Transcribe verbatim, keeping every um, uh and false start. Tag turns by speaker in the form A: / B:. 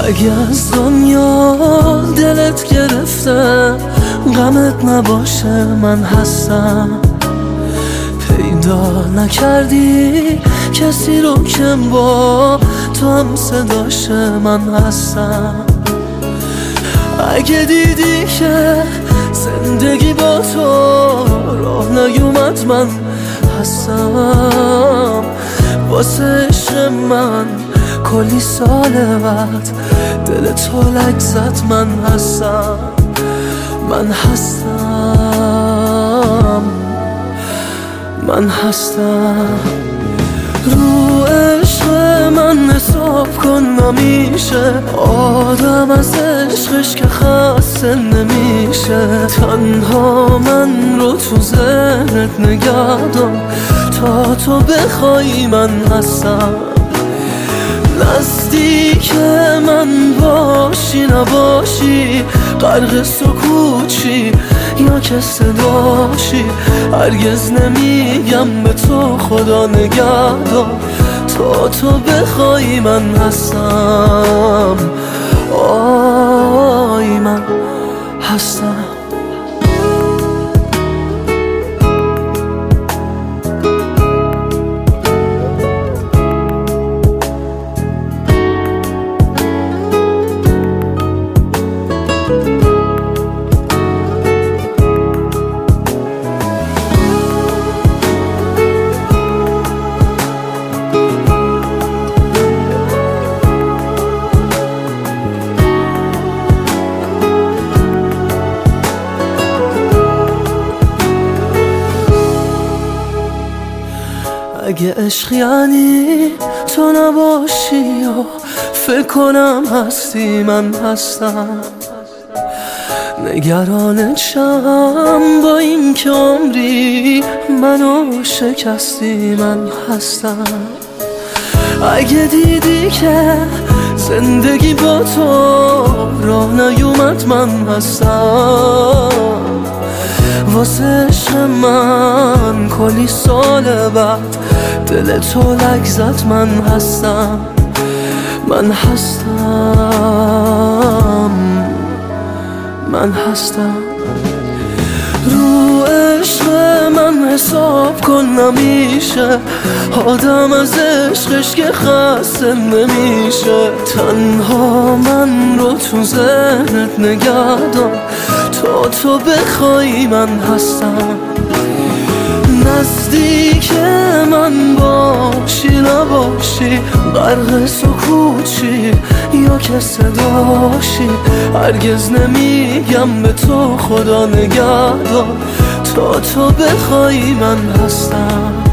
A: اگه از دنیا دلت گرفته غمت نباشه من هستم. پیدا نکردی کسی رو که با تو هم صداشه من هستم. اگه دیدی که زندگی با تو راه نیومد من هستم. واسه عشق من کلی سال بعد دل تو لک زد من هستم. من هستم من هستم. رو عشق من حساب کن نمیشه آدم از عشقش که خسته نمیشه. تنها من رو تو ذهنت نگه دار تا تو بخوای من هستم. نزدیک من باشی نباشی غرق سکوچی یا که صداشی هرگز نمیگم به تو خدا نگهدار تا تو بخوای من هستم. آی من هستم. اگه عشق یعنی تو نباشی یا فکر کنم هستی من هستم. نگرانت شم با این که عمری منو شکستی من هستم. اگه دیدی که زندگی با تو راه نیومد من هستم. واسه عشق من کلی سال بعد دل تو لک زد من هستم. من هستم من هستم. رو عشق من حساب کن نمیشه آدم از عشقش که خسته نمیشه. تنها من رو تو ذهنت نگه دار تا تو بخوای من هستم. نزدیک من باشی نباشی غرق سکوچی یا که صداشی هرگز نمیگم به تو خدا نگهدار تا تو بخوای من هستم.